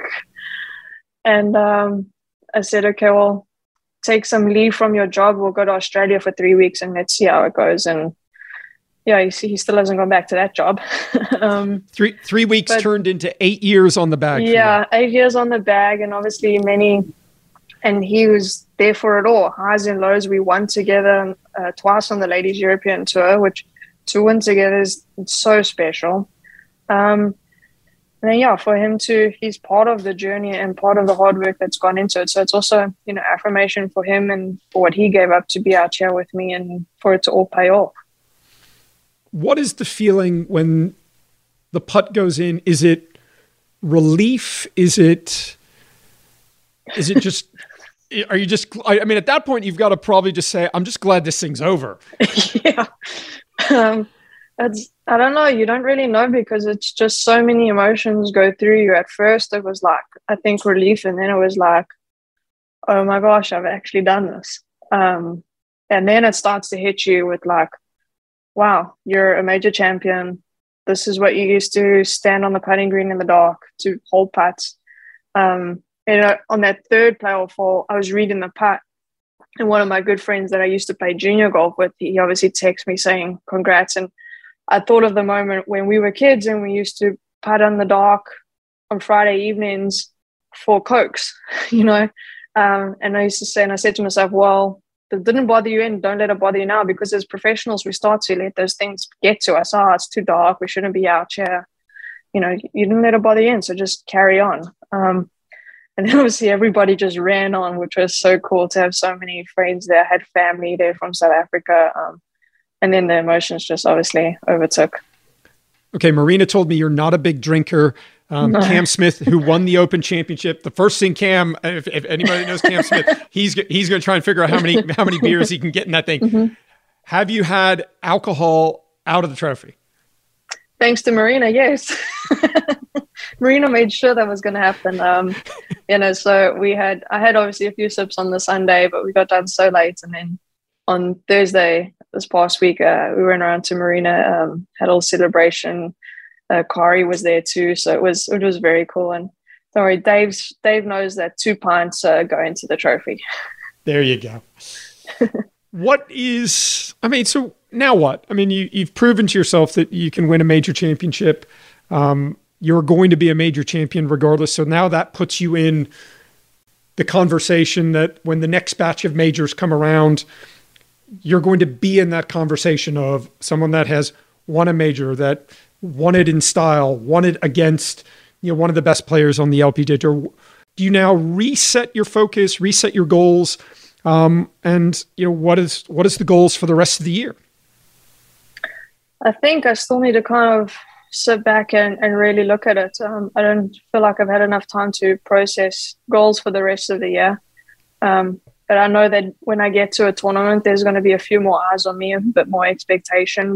And I said, okay, well, take some leave from your job. We'll go to Australia for 3 weeks and let's see how it goes. And yeah, he still hasn't gone back to that job. 3 weeks turned into 8 years on the bag. Yeah, 8 years on the bag. And obviously and he was there for it all. Highs and lows. We won together twice on the Ladies European Tour, which to win together is so special. And then, for him he's part of the journey and part of the hard work that's gone into it. So it's also, affirmation for him and for what he gave up to be out here with me and for it to all pay off. What is the feeling when the putt goes in? Is it relief? Is it just, are you just, I mean, at that point, you've got to probably just say, I'm just glad this thing's over. Yeah. I don't know. You don't really know because it's just so many emotions go through you. At first, it was I think relief. And then it was oh my gosh, I've actually done this. And then it starts to hit you with wow, you're a major champion. This is what you used to stand on the putting green in the dark to hold putts. On that third playoff hole, I was reading the putt. And one of my good friends that I used to play junior golf with, he obviously texted me saying, congrats. And I thought of the moment when we were kids and we used to putt in the dark on Friday evenings for Cokes, and I used to say, and I said to myself, well, if it didn't bother you then, don't let it bother you now, because as professionals, we start to let those things get to us. Oh, it's too dark. We shouldn't be out here. You didn't let it bother you in, so just carry on. And then obviously everybody just ran on, which was so cool to have so many friends there. I had family there from South Africa. And then the emotions just obviously overtook. Okay, Marina told me you're not a big drinker. No. Cam Smith, who won the Open Championship, the first thing Cam, if anybody knows Cam Smith, he's going to try and figure out how many beers he can get in that thing. Mm-hmm. Have you had alcohol out of the trophy? Thanks to Marina, yes. Marina made sure that was going to happen. So I had obviously a few sips on the Sunday, but we got done so late. And then on Thursday this past week, we went around to Marina, had a little celebration. Kari was there too. So it was very cool. And don't worry, Dave knows that 2 pints go into the trophy. There you go. So now what? I mean, you've proven to yourself that you can win a major championship. You're going to be a major champion regardless. So now that puts you in the conversation that when the next batch of majors come around, you're going to be in that conversation of someone that has won a major, that won it in style, won it against, one of the best players on the LPGA Tour. Do you now reset your focus, reset your goals? And what is the goals for the rest of the year? I think I still need to kind of sit back and really look at it. I don't feel like I've had enough time to process goals for the rest of the year. But I know that when I get to a tournament, there's going to be a few more eyes on me, a bit more expectation.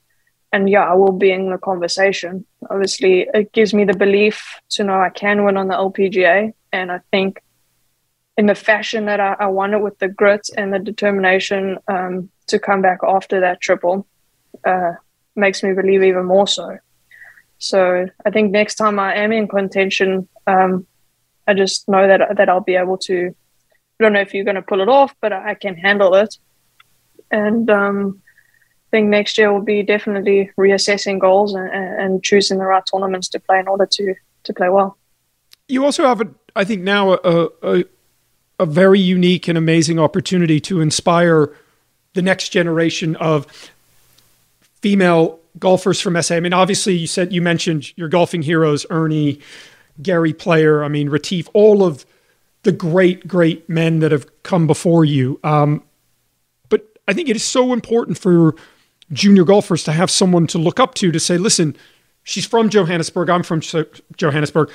I will be in the conversation. Obviously, it gives me the belief to know I can win on the LPGA. And I think in the fashion that I won it, with the grit and the determination to come back after that triple, makes me believe even more so. So I think next time I am in contention, I just know that I'll be able to. I don't know if you're going to pull it off, but I can handle it. And I think next year will be definitely reassessing goals and choosing the right tournaments to play in order to play well. You also have, I think now, a very unique and amazing opportunity to inspire the next generation of female golfers from SA. I mean, obviously you mentioned your golfing heroes, Ernie, Gary Player, Retief, all of the great men that have come before you. But I think it is so important for junior golfers to have someone to look up to say, listen, she's from Johannesburg. I'm from Johannesburg.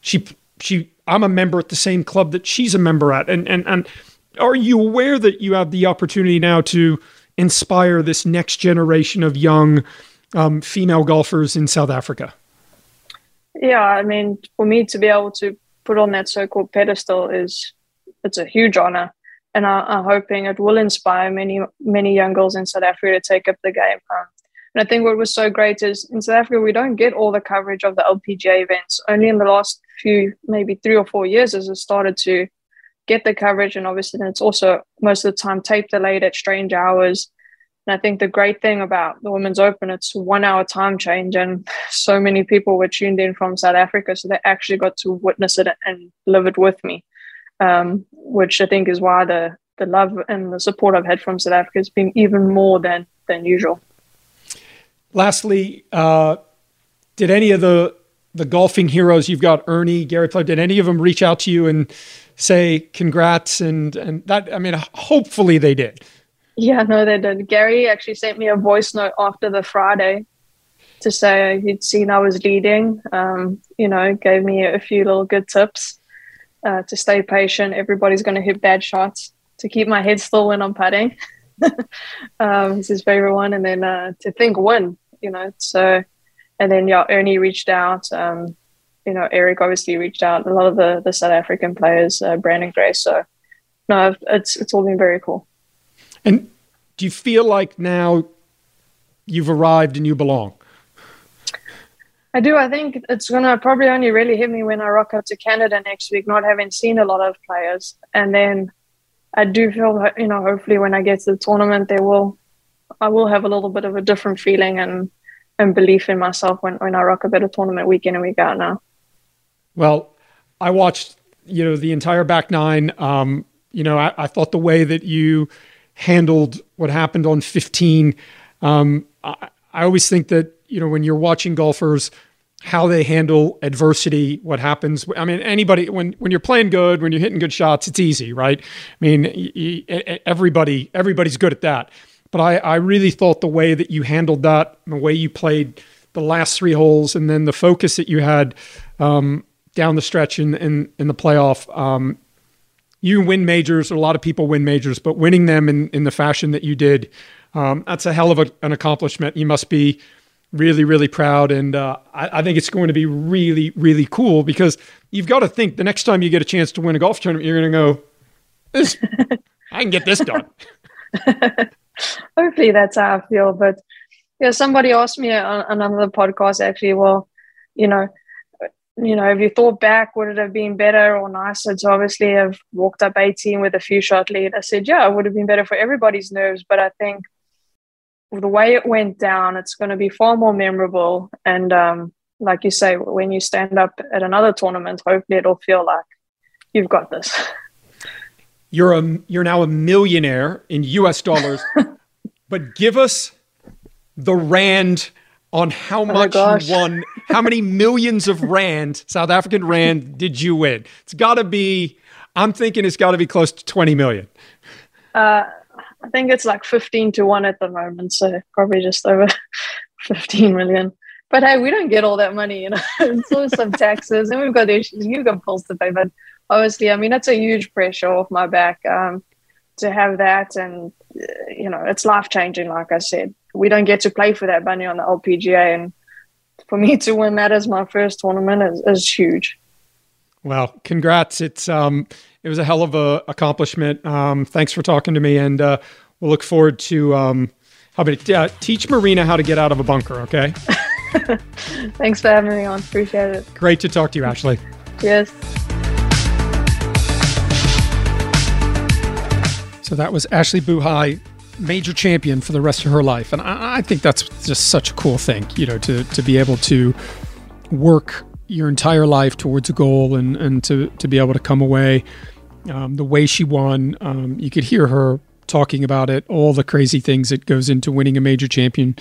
I'm a member at the same club that she's a member at. And are you aware that you have the opportunity now to inspire this next generation of young female golfers in South Africa? Yeah, for me to be able to put on that so-called pedestal it's a huge honor. And I'm hoping it will inspire many, many young girls in South Africa to take up the game. And I think what was so great is in South Africa, we don't get all the coverage of the LPGA events. Only in the last few, maybe 3 or 4 years, as it started to get the coverage. And obviously, then it's also most of the time tape delayed at strange hours. And I think the great thing about the Women's Open, it's 1 hour time change. And so many people were tuned in from South Africa. So they actually got to witness it and live it with me, which I think is why the love and the support I've had from South Africa has been even more than usual. Lastly, did any of the golfing heroes, you've got Ernie, Gary Player, did any of them reach out to you and say congrats? And that, hopefully they did. Yeah, no, they did. Gary actually sent me a voice note after the Friday to say he'd seen I was leading, gave me a few little good tips to stay patient. Everybody's going to hit bad shots, to keep my head still when I'm putting. It's his favorite one. And then to think win, so, and then, Ernie reached out, Eric obviously reached out, a lot of the South African players, Brandon Grace. So no, it's all been very cool. And do you feel like now you've arrived and you belong? I do. I think it's going to probably only really hit me when I rock up to Canada next week, not having seen a lot of players. And then I do feel, hopefully when I get to the tournament, I will have a little bit of a different feeling and belief in myself when I rock up at a tournament week in and week out now. Well, I watched, the entire back nine. I thought the way that you handled what happened on 15, I always think that, when you're watching golfers, how they handle adversity, what happens. Anybody, when you're playing good, when you're hitting good shots, it's easy, right? Everybody's good at that. But I really thought the way that you handled that, the way you played the last 3 holes, and then the focus that you had down the stretch in the playoff. You win majors, a lot of people win majors, but winning them in the fashion that you did, that's a hell of an accomplishment. You must be Really, really proud. And I think it's going to be really, really cool because you've got to think the next time you get a chance to win a golf tournament, you're going to go, I can get this done. Hopefully that's how I feel. But yeah, somebody asked me on another podcast actually, well, if you thought back, would it have been better or nicer to obviously have walked up 18 with a few shot lead? I said, yeah, it would have been better for everybody's nerves. But I think the way it went down, it's going to be far more memorable. And like you say, when you stand up at another tournament, hopefully it'll feel like you've got this. You're now a millionaire in US dollars, but give us the rand on how much you won. How many millions of rand, South African rand, did you win? It's got to be, I'm thinking it's got to be close to 20 million. I think it's like 15-1 at the moment, so probably just over 15 million. But hey, we don't get all that money, It's always some taxes, and we've got issues. You've got bills to pay, but obviously, that's a huge pressure off my back to have that, and it's life changing. Like I said, we don't get to play for that money on the LPGA, and for me to win that as my first tournament is huge. Well, congrats! It was a hell of a accomplishment. Thanks for talking to me, and we'll look forward to teach Marina how to get out of a bunker. Okay. Thanks for having me on. Appreciate it. Great to talk to you, Ashley. Yes. So that was Ashley Buhai, major champion for the rest of her life, and I think that's just such a cool thing, to be able to work your entire life towards a goal and to be able to come away the way she won. You could hear her talking about it, all the crazy things that goes into winning a major championship,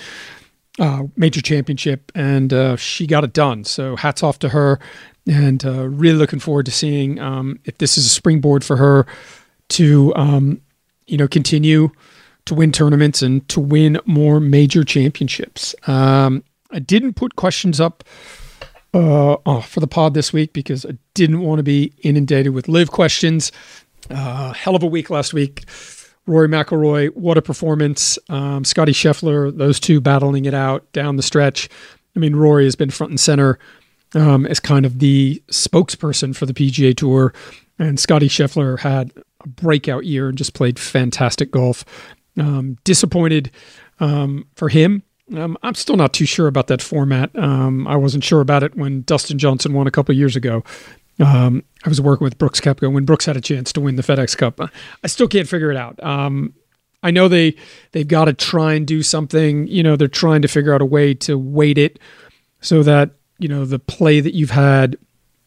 and she got it done. So hats off to her, and really looking forward to seeing if this is a springboard for her to continue to win tournaments and to win more major championships. I didn't put questions up for the pod this week because I didn't want to be inundated with live questions. Hell of a week last week. Rory McIlroy, what a performance. Scottie Scheffler, those two battling it out down the stretch. Rory has been front and center as kind of the spokesperson for the PGA Tour, and Scottie Scheffler had a breakout year and just played fantastic golf. Disappointed for him. I'm still not too sure about that format. I wasn't sure about it when Dustin Johnson won a couple of years ago. I was working with Brooks Koepka when Brooks had a chance to win the FedEx Cup. I still can't figure it out. I know they've got to try and do something. They're trying to figure out a way to weight it so that the play that you've had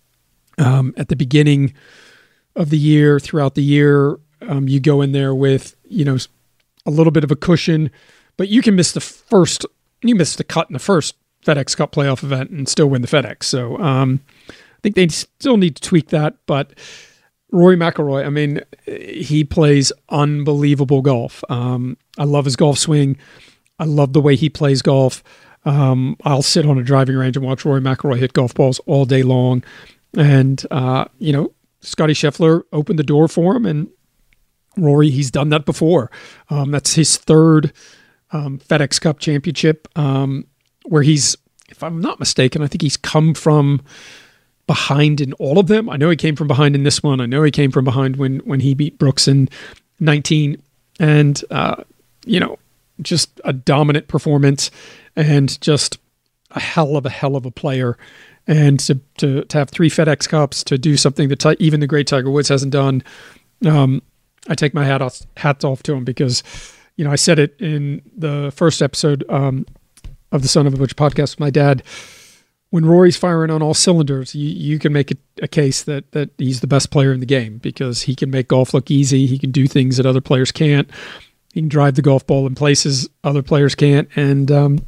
at the beginning of the year, throughout the year, you go in there with a little bit of a cushion, but you can miss the cut in the first FedEx Cup playoff event and still win the FedEx. So I think they still need to tweak that. But Rory McIlroy, he plays unbelievable golf. I love his golf swing. I love the way he plays golf. I'll sit on a driving range and watch Rory McIlroy hit golf balls all day long. And, Scottie Scheffler opened the door for him, and Rory, he's done that before. That's his third FedEx Cup championship, where he's, if I'm not mistaken, I think he's come from behind in all of them. I know he came from behind in this one. I know he came from behind when he beat Brooks in 19, and just a dominant performance and just a hell of a player. And to have 3 FedEx Cups, to do something that even the great Tiger Woods hasn't done, I take my hats off to him, because I said it in the first episode of the Son of a Butch podcast with my dad. When Rory's firing on all cylinders, you can make a case that he's the best player in the game, because he can make golf look easy. He can do things that other players can't. He can drive the golf ball in places other players can't. And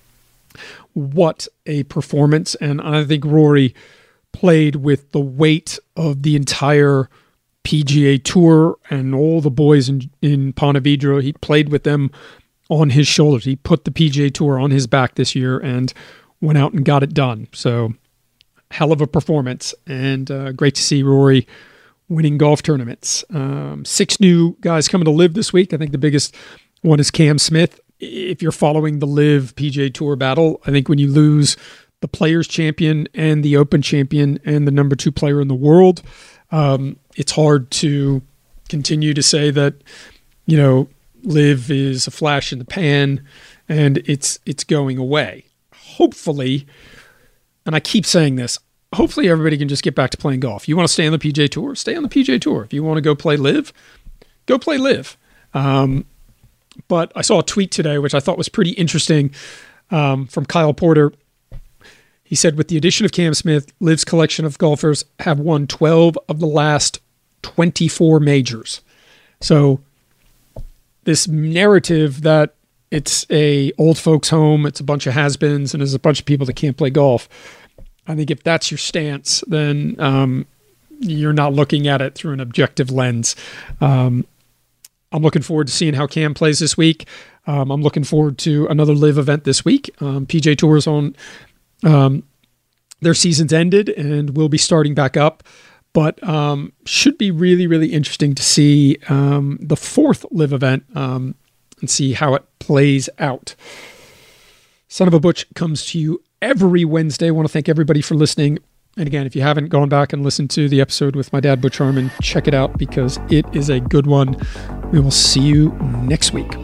what a performance. And I think Rory played with the weight of the entire PGA Tour and all the boys in Ponte Vedra. He played with them on his shoulders. He put the PGA Tour on his back this year and went out and got it done. So hell of a performance, and great to see Rory winning golf tournaments. 6 new guys coming to live this week. I think the biggest one is Cam Smith. if you're following the Live PGA Tour battle, I think when you lose the Players Champion and the Open Champion and the number 2 player in the world, it's hard to continue to say that, Live is a flash in the pan and it's going away. Hopefully, and I keep saying this, hopefully everybody can just get back to playing golf. You want to stay on the PGA Tour? Stay on the PGA Tour. If you want to go play Live, go play Live. But I saw a tweet today, which I thought was pretty interesting, from Kyle Porter. He said, with the addition of Cam Smith, Live's collection of golfers have won 12 of the last 24 majors. So this narrative that it's a old folks home, it's a bunch of has-beens, and there's a bunch of people that can't play golf. I think if that's your stance, then you're not looking at it through an objective lens. I'm looking forward to seeing how Cam plays this week. I'm looking forward to another Live event this week. PGA Tour's on, their season's ended and will be starting back up. But should be really, really interesting to see the 4th Live event and see how it plays out. Son of a Butch comes to you every Wednesday. I want to thank everybody for listening. And again, if you haven't gone back and listened to the episode with my dad, Butch Harmon, check it out because it is a good one. We will see you next week.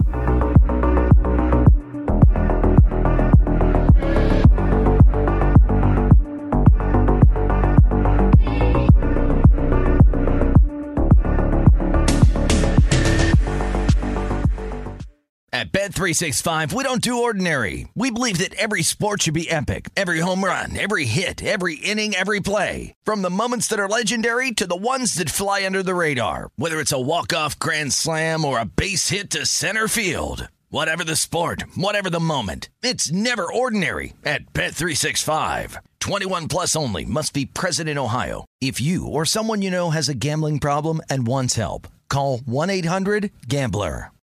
At Bet365, we don't do ordinary. We believe that every sport should be epic. Every home run, every hit, every inning, every play. From the moments that are legendary to the ones that fly under the radar. Whether it's a walk-off grand slam or a base hit to center field. Whatever the sport, whatever the moment. It's never ordinary at Bet365. 21 plus only. Must be present in Ohio. If you or someone you know has a gambling problem and wants help, call 1-800-GAMBLER.